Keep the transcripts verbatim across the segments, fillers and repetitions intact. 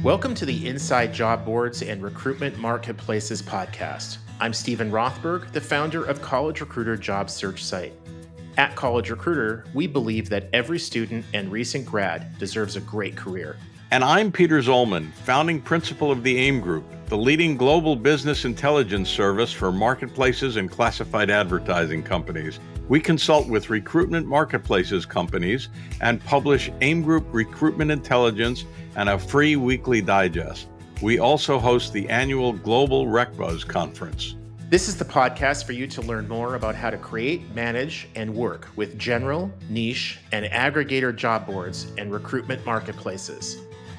Welcome to the Inside Job Boards and Recruitment Marketplaces podcast. I'm Stephen Rothberg, the founder of College Recruiter Job Search Site. At College Recruiter, we believe that every student and recent grad deserves a great career. And I'm Peter Zollman, founding principal of the AIM Group, the leading global business intelligence service for marketplaces and classified advertising companies. We consult with recruitment marketplaces companies and publish AIM Group Recruitment Intelligence and a free weekly digest. We also host the annual Global RecBuzz Conference. This is the podcast for you to learn more about how to create, manage, and work with general, niche, and aggregator job boards and recruitment marketplaces.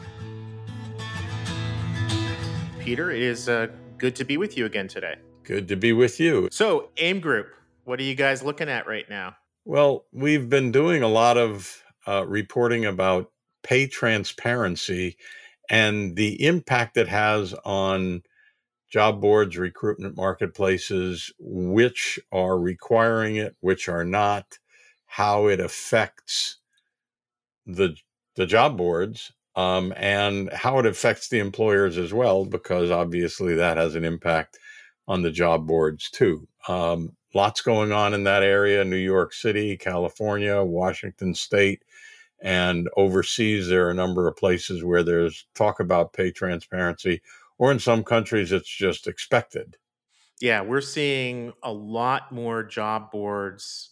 Peter, it is uh, good to be with you again today. Good to be with you. So, AIM Group, what are you guys looking at right now? Well, we've been doing a lot of uh, reporting about pay transparency and the impact it has on job boards, recruitment marketplaces, which are requiring it, which are not, how it affects the the job boards, um, and how it affects the employers as well, because obviously that has an impact on the job boards too. Um, lots going on in that area, New York City, California, Washington State, and overseas there are a number of places where there's talk about pay transparency, or in some countries it's just expected. Yeah, we're seeing a lot more job boards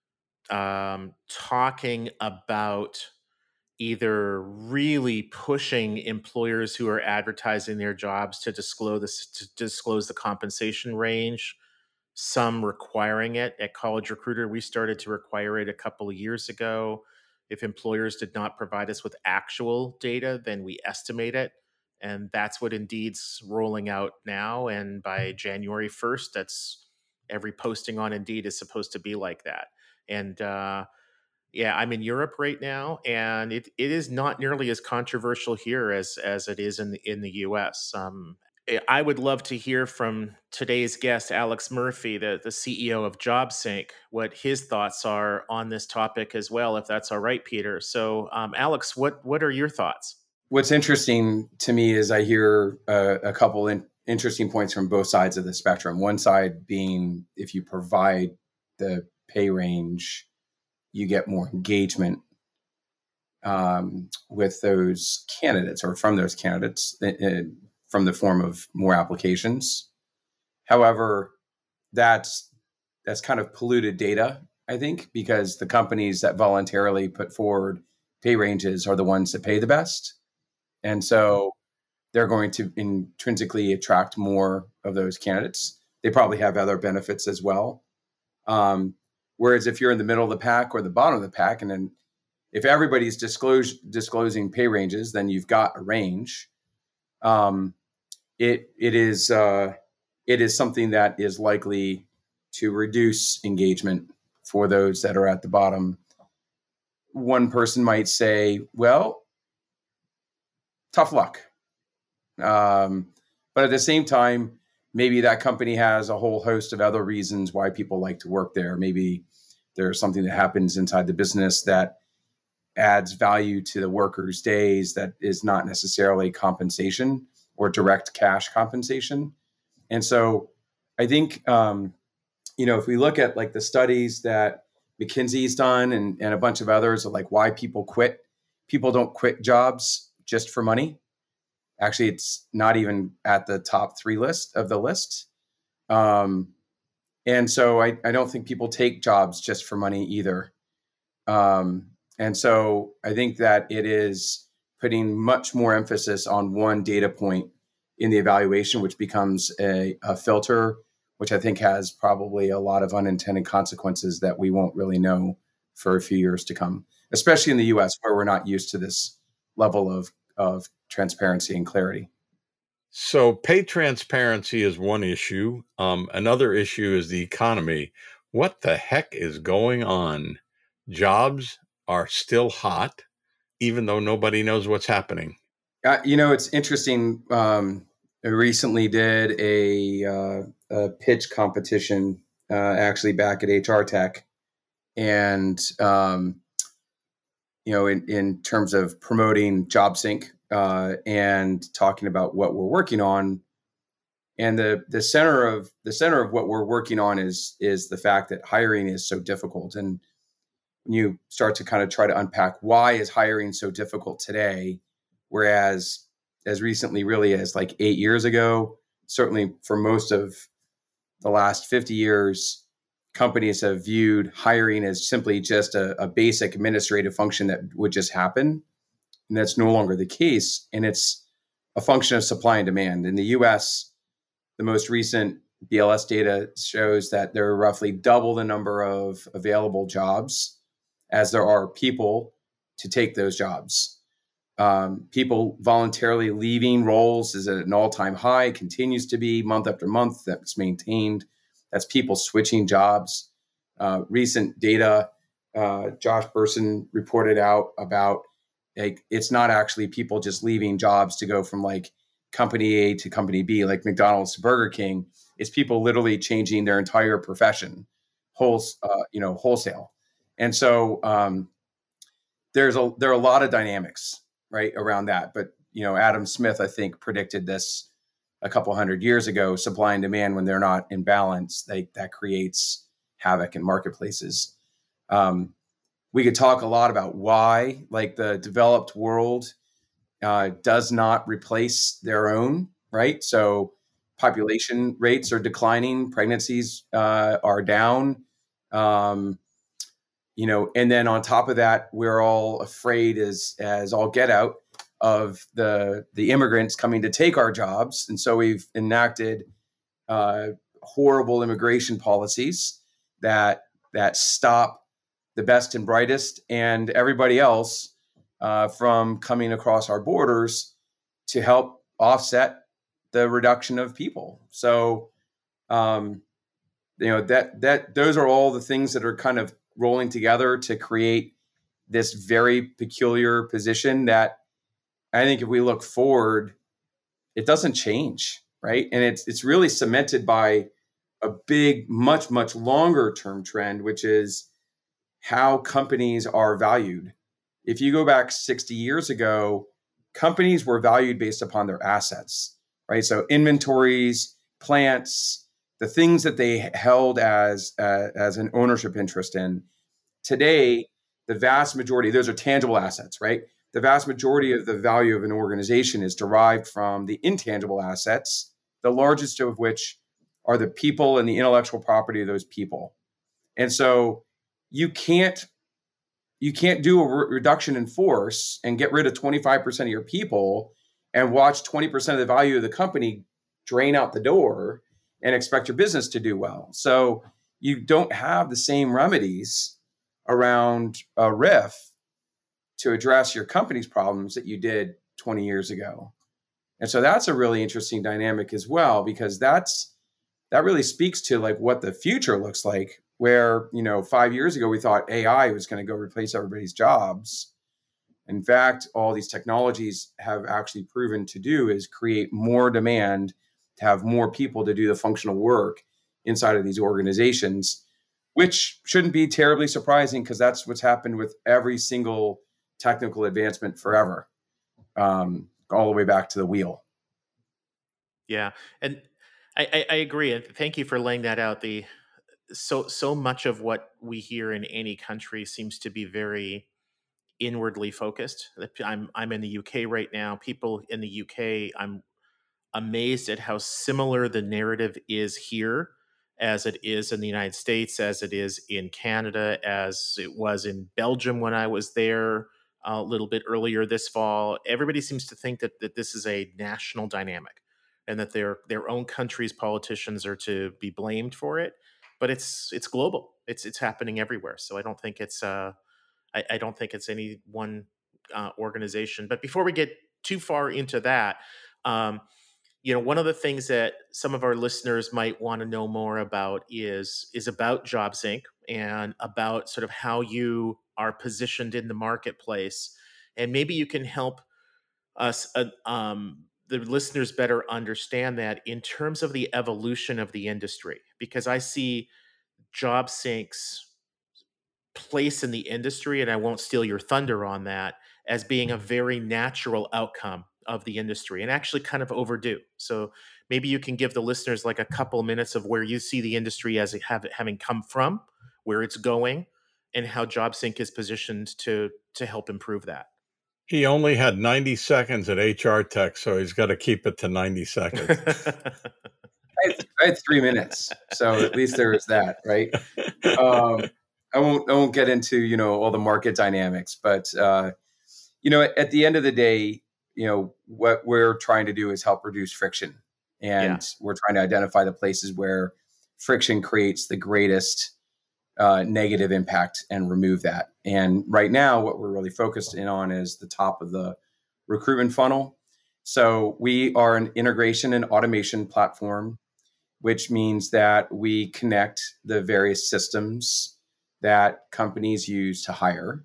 um, talking about either really pushing employers who are advertising their jobs to disclose this, to disclose the compensation range, some requiring it. At College Recruiter, we started to require it a couple of years ago. If employers did not provide us with actual data, then we estimate it. And that's what Indeed's rolling out now. And by January first, that's every posting on Indeed is supposed to be like that. And uh, yeah, I'm in Europe right now, and it, it is not nearly as controversial here as as it is in the, in the U S. Um, I would love to hear from today's guest, Alex Murphy, the, the C E O of JobSync, what his thoughts are on this topic as well, if that's all right, Peter. So, um, Alex, what what are your thoughts? What's interesting to me is I hear uh, a couple in, interesting points from both sides of the spectrum. One side being if you provide the pay range, you get more engagement um, with those candidates or from those candidates uh, from the form of more applications. However, that's that's kind of polluted data, I think, because the companies that voluntarily put forward pay ranges are the ones that pay the best. And so they're going to intrinsically attract more of those candidates. They probably have other benefits as well. Um, whereas if you're in the middle of the pack or the bottom of the pack, and then if everybody's disclose, disclosing pay ranges, then you've got a range. Um, it it is uh, it is something that is likely to reduce engagement for those that are at the bottom. One person might say, well, tough luck. Um, but at the same time, maybe that company has a whole host of other reasons why people like to work there. Maybe there's something that happens inside the business that adds value to the workers' days that is not necessarily compensation or direct cash compensation. And so I think, um, you know, if we look at like the studies that McKinsey's done and, and a bunch of others of like why people quit, people don't quit jobs just for money. Actually, it's not even at the top three list of the list. Um, and so I, I don't think people take jobs just for money either. Um, and so I think that it is putting much more emphasis on one data point in the evaluation, which becomes a, a filter, which I think has probably a lot of unintended consequences that we won't really know for a few years to come, especially in the U S where we're not used to this level of, of transparency and clarity. So pay transparency is one issue. Um, another issue is the economy. What the heck is going on? Jobs are still hot, even though nobody knows what's happening. Uh, you know, it's interesting. Um, I recently did a, uh, a pitch competition, uh, actually back at H R Tech. And, um, you know, in, in terms of promoting JobSync, uh, and talking about what we're working on. And the the center of the center of what we're working on is is the fact that hiring is so difficult. And when you start to kind of try to unpack why is hiring so difficult today, whereas as recently really as like eight years ago, certainly for most of the last fifty years, companies have viewed hiring as simply just a, a basic administrative function that would just happen. And that's no longer the case. And it's a function of supply and demand. In the U S, the most recent B L S data shows that there are roughly double the number of available jobs as there are people to take those jobs. Um, people voluntarily leaving roles is at an all-time high, continues to be month after month. That's maintained. That's people switching jobs. Uh, recent data, uh, Josh Bersin reported out about like it's not actually people just leaving jobs to go from like company A to company B, like McDonald's to Burger King. It's people literally changing their entire profession, whole, uh, you know, wholesale. And so um, there's a there are a lot of dynamics right around that. But you know, Adam Smith, I think, predicted this a couple hundred years ago. Supply and demand, when they're not in balance, they that creates havoc in marketplaces. Um, we could talk a lot about why, like the developed world uh, does not replace their own, right? So population rates are declining, pregnancies uh, are down, um, you know, and then on top of that, we're all afraid as as all get out of the the immigrants coming to take our jobs, and so we've enacted uh, horrible immigration policies that that stop the best and brightest and everybody else uh, from coming across our borders to help offset the reduction of people. So, um, you know, that that those are all the things that are kind of rolling together to create this very peculiar position that I think if we look forward, it doesn't change, right? And it's it's really cemented by a big, much, much longer term trend, which is how companies are valued. If you go back sixty years ago, companies were valued based upon their assets, right? So inventories, plants, the things that they held as uh, as an ownership interest in. Today, the vast majority, those are tangible assets, right? The vast majority of the value of an organization is derived from the intangible assets, the largest of which are the people and the intellectual property of those people. And so you can't you can't do a re- reduction in force and get rid of twenty-five percent of your people and watch twenty percent of the value of the company drain out the door and expect your business to do well. So you don't have the same remedies around a R I F to address your company's problems that you did twenty years ago. And so that's a really interesting dynamic as well, because that's that really speaks to like what the future looks like, where, you know, five years ago we thought A I was going to go replace everybody's jobs. In fact, all these technologies have actually proven to do is create more demand to have more people to do the functional work inside of these organizations, which shouldn't be terribly surprising because that's what's happened with every single technical advancement forever, um, all the way back to the wheel. Yeah, and I, I, I agree, and thank you for laying that out. The so so much of what we hear in any country seems to be very inwardly focused. I'm I'm in the U K right now. People in the U K, I'm amazed at how similar the narrative is here as it is in the United States, as it is in Canada, as it was in Belgium when I was there a little bit earlier this fall. Everybody seems to think that, that this is a national dynamic and that their their own country's politicians are to be blamed for it. But it's it's global. It's it's happening everywhere. So I don't think it's uh I, I don't think it's any one uh, organization. But before we get too far into that, um, you know, one of the things that some of our listeners might want to know more about is is about JobSync and about sort of how you are positioned in the marketplace, and maybe you can help us, uh, um, the listeners, better understand that in terms of the evolution of the industry, because I see JobSync's place in the industry, and I won't steal your thunder on that, as being a very natural outcome of the industry and actually kind of overdue. So maybe you can give the listeners like a couple minutes of where you see the industry as it have, having come from, where it's going, and how JobSync is positioned to to help improve that. He only had ninety seconds at H R Tech, so he's got to keep it to ninety seconds. I, had, I had three minutes, so at least there was that, right? Um, I won't I won't get into, you know, all the market dynamics, but uh, you know, at, at the end of the day, you know, what we're trying to do is help reduce friction, and yeah. we're trying to identify the places where friction creates the greatest uh, negative impact and remove that. And right now, what we're really focused in on is the top of the recruitment funnel. So we are an integration and automation platform, which means that we connect the various systems that companies use to hire.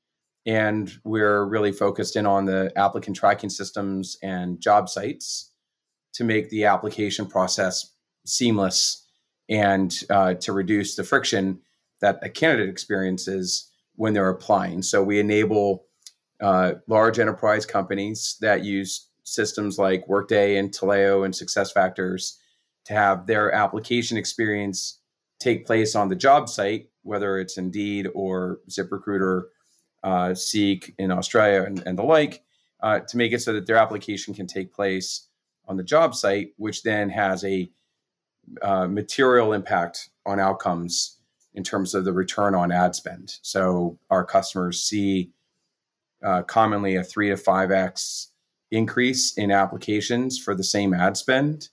And we're really focused in on the applicant tracking systems and job sites to make the application process seamless and uh, to reduce the friction that a candidate experiences when they're applying. So we enable uh, large enterprise companies that use systems like Workday and Taleo and SuccessFactors to have their application experience take place on the job site, whether it's Indeed or ZipRecruiter, uh, Seek in Australia and, and the like, uh, to make it so that their application can take place on the job site, which then has a uh, material impact on outcomes in terms of the return on ad spend. So our customers see uh, commonly a three to five X increase in applications for the same ad spend,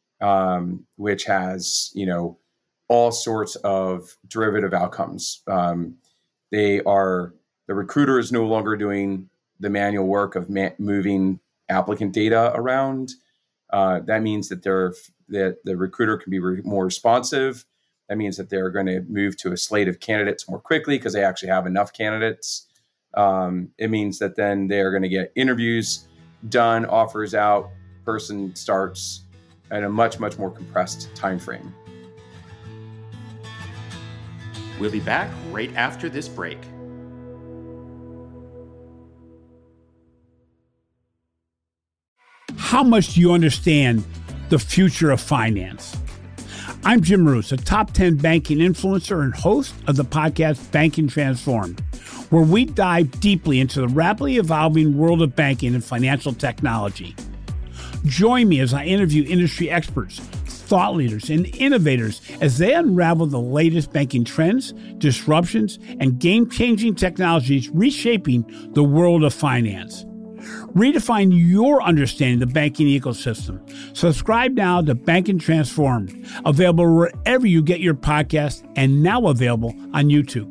um, which has, you know, all sorts of derivative outcomes. Um, they are, the recruiter is no longer doing the manual work of ma- moving applicant data around. Uh, that means that they're, that the recruiter can be re- more responsive. That means that they're going to move to a slate of candidates more quickly because they actually have enough candidates. Um, it means that then they're going to get interviews done, offers out, person starts at a much, much more compressed time frame. We'll be back right after this break. How much do you understand the future of finance? I'm Jim Roos, a top ten banking influencer and host of the podcast Banking Transformed, where we dive deeply into the rapidly evolving world of banking and financial technology. Join me as I interview industry experts, thought leaders, and innovators as they unravel the latest banking trends, disruptions, and game-changing technologies reshaping the world of finance. Redefine your understanding of the banking ecosystem. Subscribe now to Banking Transformed, available wherever you get your podcast and now available on YouTube.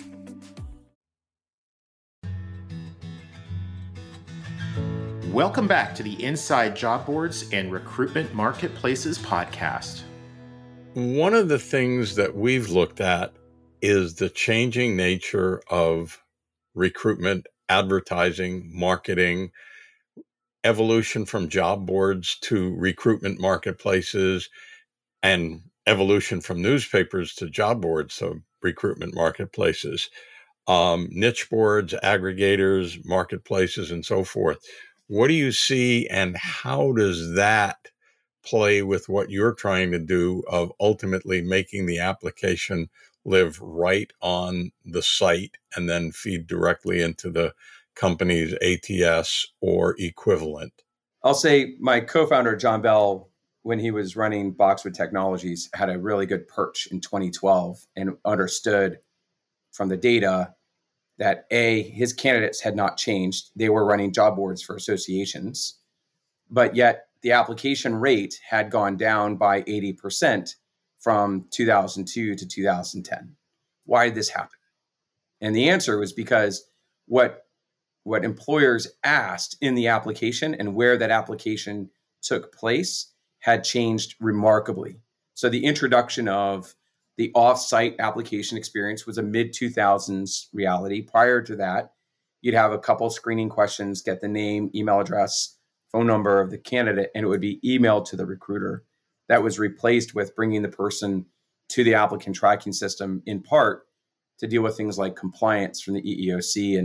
Welcome back to the Inside Job Boards and Recruitment Marketplaces podcast. One of the things that we've looked at is the changing nature of recruitment, advertising, marketing, evolution from job boards to recruitment marketplaces, and evolution from newspapers to job boards, so recruitment marketplaces, um, niche boards, aggregators, marketplaces, and so forth. What do you see, and how does that play with what you're trying to do of ultimately making the application live right on the site and then feed directly into the company's A T S or equivalent? I'll say my co-founder, John Bell, when he was running Boxwood Technologies, had a really good perch in twenty twelve and understood from the data that A, his candidates had not changed. They were running job boards for associations, but yet the application rate had gone down by eighty percent from two thousand two to two thousand ten. Why did this happen? And the answer was because what, what employers asked in the application and where that application took place had changed remarkably. So the introduction of the off-site application experience was a mid two thousands reality. Prior to that, you'd have a couple screening questions, get the name, email address, phone number of the candidate, and it would be emailed to the recruiter. That was replaced with bringing the person to the applicant tracking system, in part to deal with things like compliance from the E E O C and,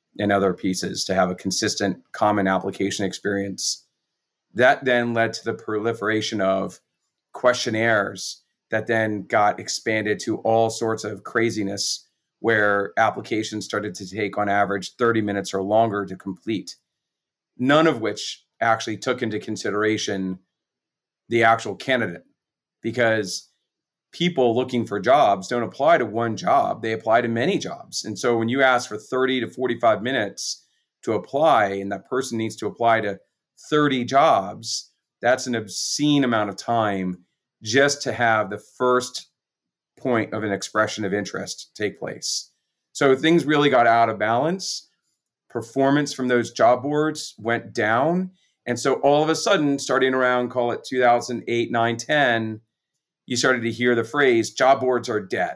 and other pieces to have a consistent common application experience. That then led to the proliferation of questionnaires that then got expanded to all sorts of craziness, where applications started to take on average thirty minutes or longer to complete, none of which actually took into consideration the actual candidate, because people looking for jobs don't apply to one job, they apply to many jobs. And so when you ask for thirty to forty-five minutes to apply, and that person needs to apply to thirty jobs, that's an obscene amount of time just to have the first point of an expression of interest take place. So things really got out of balance. Performance from those job boards went down. And so all of a sudden, starting around, call it two thousand eight, nine, ten, you started to hear the phrase, job boards are dead.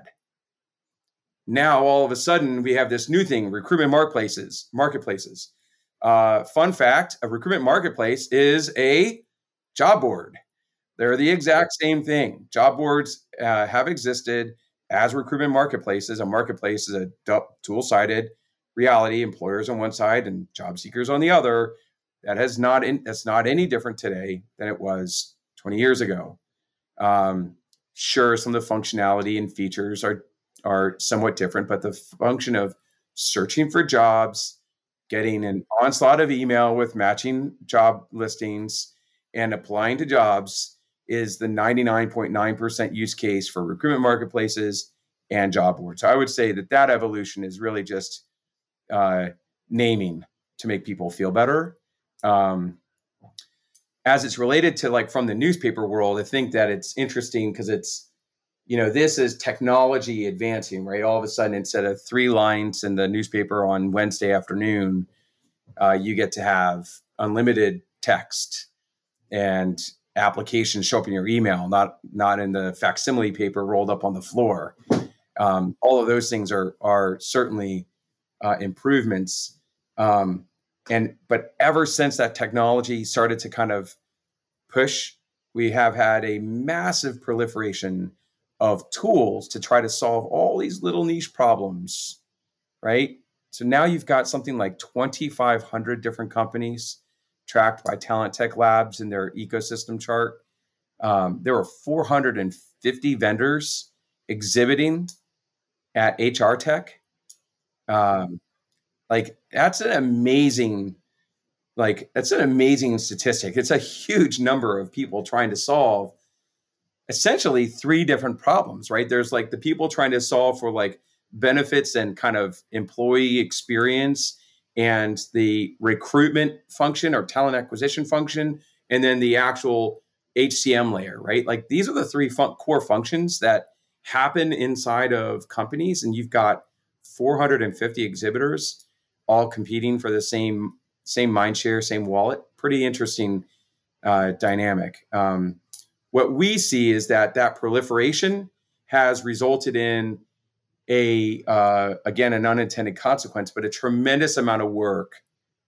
Now, all of a sudden, we have this new thing, recruitment marketplaces, marketplaces. Uh, fun fact, a recruitment marketplace is a job board. They're the exact same thing. Job boards uh, have existed as recruitment marketplaces. A marketplace is a dual-sided reality, employers on one side and job seekers on the other. That has not in, that's not any different today than it was twenty years ago. Um, sure, some of the functionality and features are are somewhat different, but the function of searching for jobs, getting an onslaught of email with matching job listings, and applying to jobs is the ninety-nine point nine percent use case for recruitment marketplaces and job boards. So I would say that that evolution is really just uh, naming to make people feel better. Um, as it's related to, like, from the newspaper world, I think that it's interesting because it's, you know, this is technology advancing, right? All of a sudden, instead of three lines in the newspaper on Wednesday afternoon, uh, you get to have unlimited text and applications show up in your email, not not in the facsimile paper rolled up on the floor. Um, all of those things are are certainly uh, improvements. Um, and but ever since that technology started to kind of push, we have had a massive proliferation of tools to try to solve all these little niche problems, right? So now you've got something like twenty-five hundred different companies tracked by Talent Tech Labs in their ecosystem chart. Um, there were four hundred fifty vendors exhibiting at H R Tech. Um, like that's an amazing, like that's an amazing statistic. It's a huge number of people trying to solve essentially three different problems, right? There's like the people trying to solve for like benefits and kind of employee experience and the recruitment function or talent acquisition function, and then the actual H C M layer, right? Like these are the three fun- core functions that happen inside of companies, and you've got four hundred fifty exhibitors all competing for the same same mind share, same wallet. Pretty interesting uh, dynamic. Um, what we see is that that proliferation has resulted in a, uh, again, an unintended consequence, but a tremendous amount of work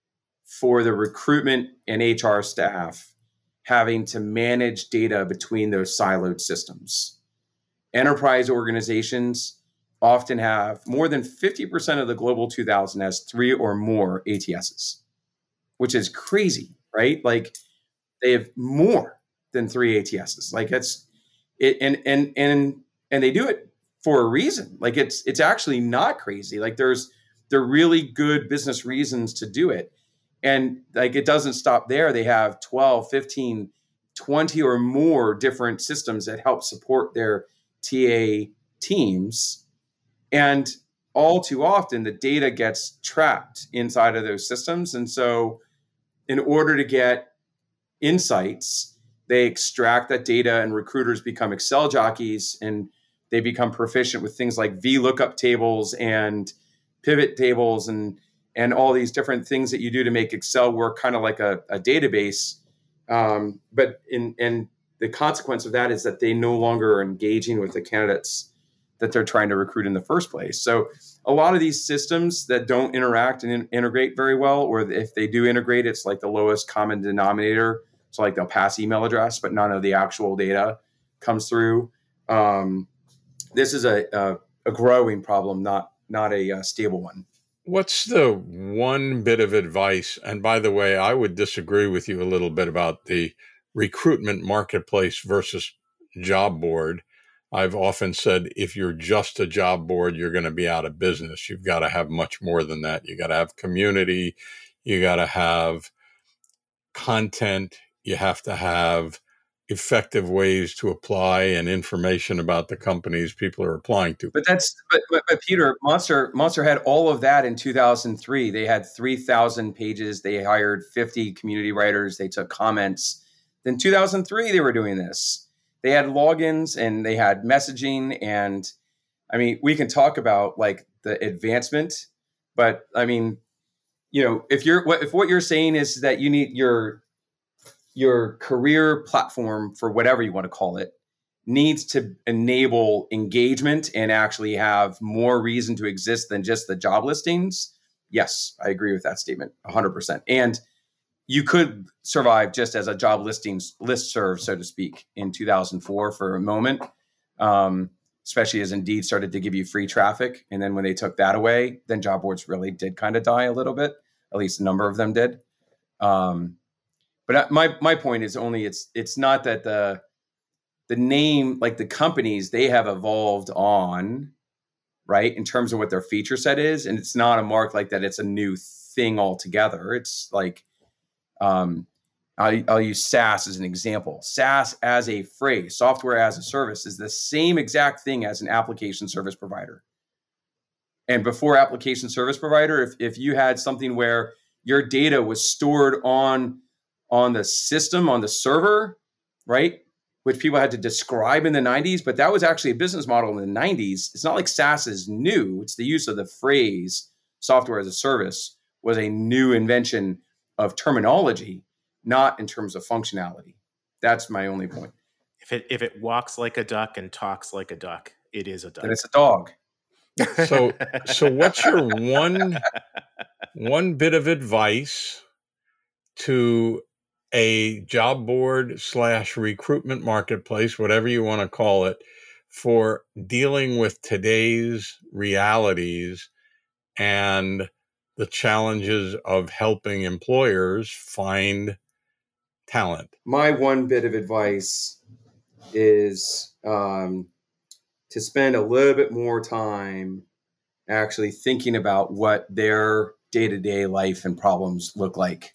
for the recruitment and H R staff having to manage data between those siloed systems. Enterprise organizations often have more than fifty percent of the global two thousand has three or more A T Ss, which is crazy, right? Like they have more than three A T Ss. Like it's it, and and and and they do it for a reason. Like it's it's actually not crazy. Like there's there are really good business reasons to do it. And like it doesn't stop there. They have twelve, fifteen, twenty or more different systems that help support their T A teams. And all too often the data gets trapped inside of those systems. And so in order to get insights, they extract that data, and recruiters become Excel jockeys, and they become proficient with things like V lookup tables and pivot tables and and all these different things that you do to make Excel work kind of like a, a database. Um, but in and the consequence of that is that they no longer are engaging with the candidates that they're trying to recruit in the first place. So a lot of these systems that don't interact and in, integrate very well, or if they do integrate, it's like the lowest common denominator. So like they'll pass email address, but none of the actual data comes through. Um, this is a, a, a growing problem, not not a, a stable one. What's the one bit of advice? And by the way, I would disagree with you a little bit about the recruitment marketplace versus job board. I've often said if you're just a job board, you're going to be out of business. You've got to have much more than that. You got to have community. You got to have content. You have to have effective ways to apply and information about the companies people are applying to. But that's but, but, but Peter, Monster Monster had all of that in two thousand three. They had three thousand pages. They hired fifty community writers. They took comments. Then two thousand three, they were doing this. They had logins and they had messaging. And I mean, we can talk about like the advancement, but I mean, you know, if you're if what you're saying is that you need your your career platform, for whatever you want to call it, needs to enable engagement and actually have more reason to exist than just the job listings. Yes, I agree with that statement one hundred percent. And you could survive just as a job listings listserv, so to speak, in two thousand four for a moment, um, especially as Indeed started to give you free traffic. And then when they took that away, then job boards really did kind of die a little bit. At least a number of them did. Um, But my my point is only it's it's not that the the name, like the companies, they have evolved on, right, in terms of what their feature set is, and it's not a mark like that. It's a new thing altogether. It's like um, I'll, I'll use SaaS as an example. SaaS as a phrase, software as a service, is the same exact thing as an application service provider. And before application service provider, if if you had something where your data was stored on on the system, on the server, right, which people had to describe in the nineties, but that was actually a business model in the nineties. It's not like SaaS is new. It's the use of the phrase software as a service was a new invention of terminology, not in terms of functionality. That's my only point. If it if it walks like a duck and talks like a duck, it is a duck. Then it's a dog. So, so what's your one one bit of advice to a job board slash recruitment marketplace, whatever you want to call it, for dealing with today's realities and the challenges of helping employers find talent? My one bit of advice is um, to spend a little bit more time actually thinking about what their day-to-day life and problems look like.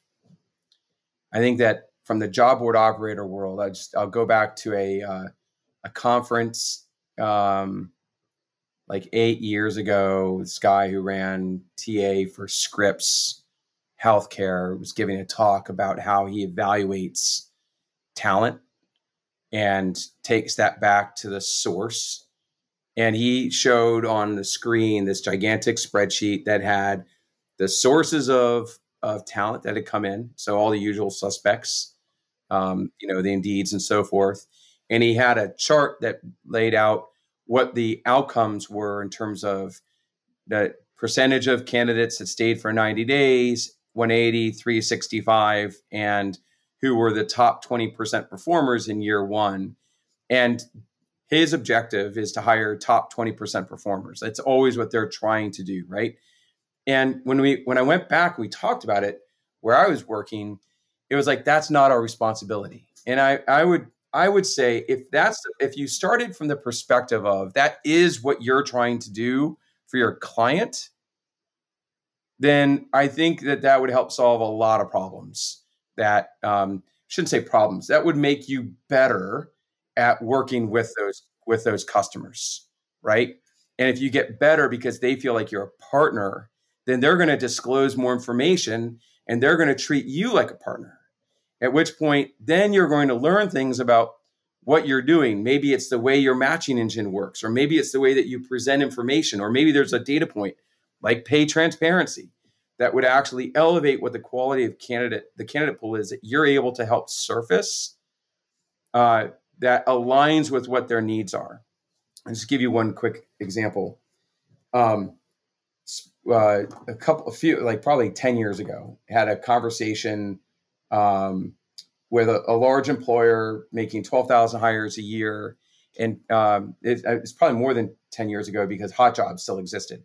I think that from the job board operator world, I just I'll go back to a uh, a conference um, like eight years ago. This guy who ran T A for Scripps Healthcare was giving a talk about how he evaluates talent and takes that back to the source. And he showed on the screen this gigantic spreadsheet that had the sources of of talent that had come in. So all the usual suspects, um, you know, the Indeeds and so forth. And he had a chart that laid out what the outcomes were in terms of the percentage of candidates that stayed for ninety days, one eighty, three sixty-five, and who were the top twenty percent performers in year one. And his objective is to hire top twenty percent performers. That's always what they're trying to do, right? And when we when I went back, we talked about it where I was working. It was like, that's not our responsibility. And I I would I would say if that's if you started from the perspective of that is what you're trying to do for your client, then I think that that would help solve a lot of problems. That um, shouldn't say problems. That would make you better at working with those with those customers, right? And if you get better because they feel like you're a partner, then they're going to disclose more information and they're going to treat you like a partner. At which point, then you're going to learn things about what you're doing. Maybe it's the way your matching engine works, or maybe it's the way that you present information, or maybe there's a data point like pay transparency that would actually elevate what the quality of candidate, the candidate pool is that you're able to help surface uh, that aligns with what their needs are. I'll just give you one quick example. Um, Uh, a couple, a few, like probably ten years ago, had a conversation um, with a, a large employer making twelve thousand hires a year. And um, it, it's probably more than ten years ago because Hot Jobs still existed.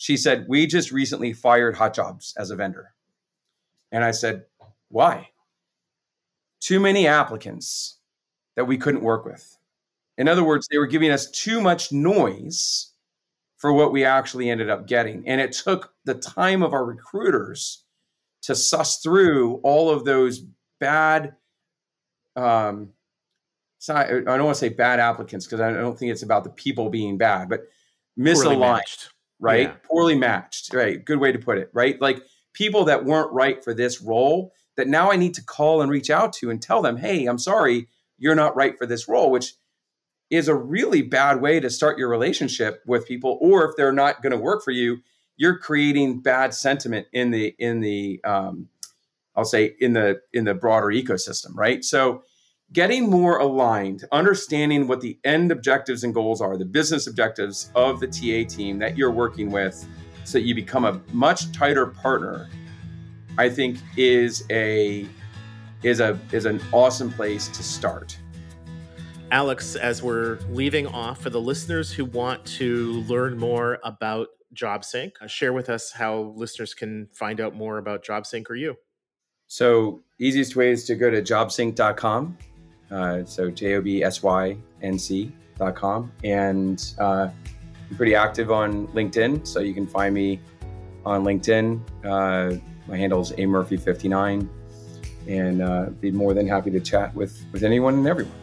She said, we just recently fired Hot Jobs as a vendor. And I said, why? Too many applicants that we couldn't work with. In other words, they were giving us too much noise for what we actually ended up getting. And it took the time of our recruiters to suss through all of those bad, um, so I, I don't want to say bad applicants, because I don't think it's about the people being bad, but misaligned, right? Yeah. Poorly matched, right? Good way to put it, right? Like people that weren't right for this role that now I need to call and reach out to and tell them, hey, I'm sorry, you're not right for this role, which is a really bad way to start your relationship with people. Or if they're not going to work for you, you're creating bad sentiment in the, in the, um, I'll say in the, in the broader ecosystem, right? So getting more aligned, understanding what the end objectives and goals are, the business objectives of the T A team that you're working with, so that you become a much tighter partner, I think is a is a is an awesome place to start. Alex, as we're leaving off, for the listeners who want to learn more about JobSync, share with us how listeners can find out more about JobSync or you. So easiest way is to go to jobsync dot com. Uh, so J O B S Y N C dot com. And uh, I'm pretty active on LinkedIn, so you can find me on LinkedIn. Uh, my handle is A Murphy fifty-nine, and uh, be more than happy to chat with, with anyone and everyone.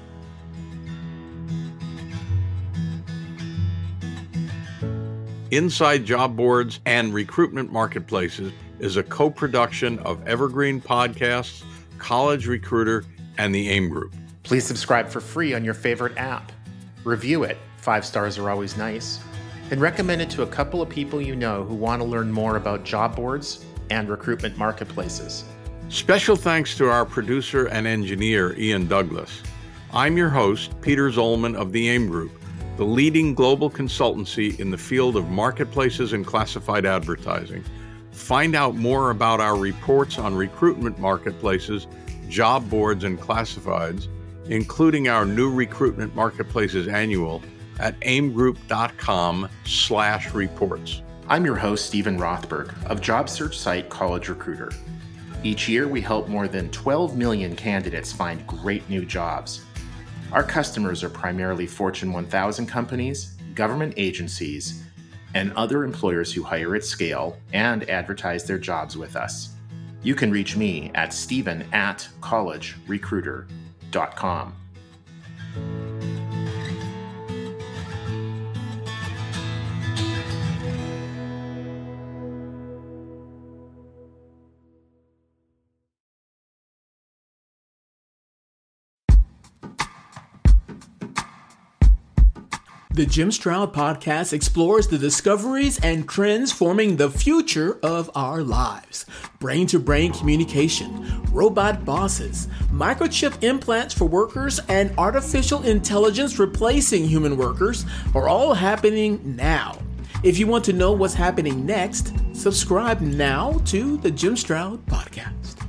Inside Job Boards and Recruitment Marketplaces is a co-production of Evergreen Podcasts, College Recruiter, and the AIM Group. Please subscribe for free on your favorite app. Review it. Five stars are always nice. And recommend it to a couple of people you know who want to learn more about job boards and recruitment marketplaces. Special thanks to our producer and engineer, Ian Douglas. I'm your host, Peter Zollman of the AIM Group, the leading global consultancy in the field of marketplaces and classified advertising. Find out more about our reports on recruitment marketplaces, job boards, and classifieds, including our new Recruitment Marketplaces Annual, at aimgroup.com slash reports. I'm your host, Stephen Rothberg, of job search site College Recruiter. Each year, we help more than twelve million candidates find great new jobs. Our customers are primarily Fortune one thousand companies, government agencies, and other employers who hire at scale and advertise their jobs with us. You can reach me at stephen at college recruiter dot com. The Jim Stroud Podcast explores the discoveries and trends forming the future of our lives. Brain-to-brain communication, robot bosses, microchip implants for workers, and artificial intelligence replacing human workers are all happening now. If you want to know what's happening next, subscribe now to the Jim Stroud Podcast.